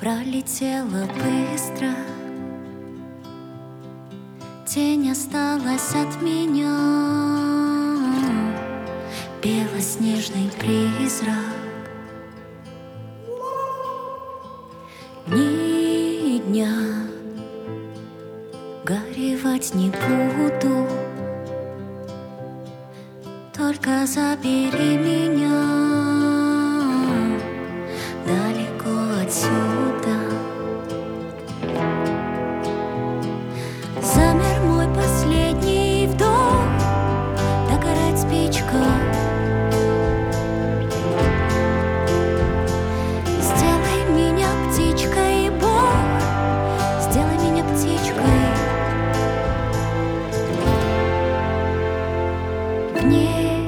пролетела быстро, тень осталась от меня, белоснежный призрак. Ни дня горевать не буду, только забери меня далеко отсюда. Замер мой последний вдох, догорает спичка. Сделай меня птичкой, Бог, сделай меня птичкой. В небе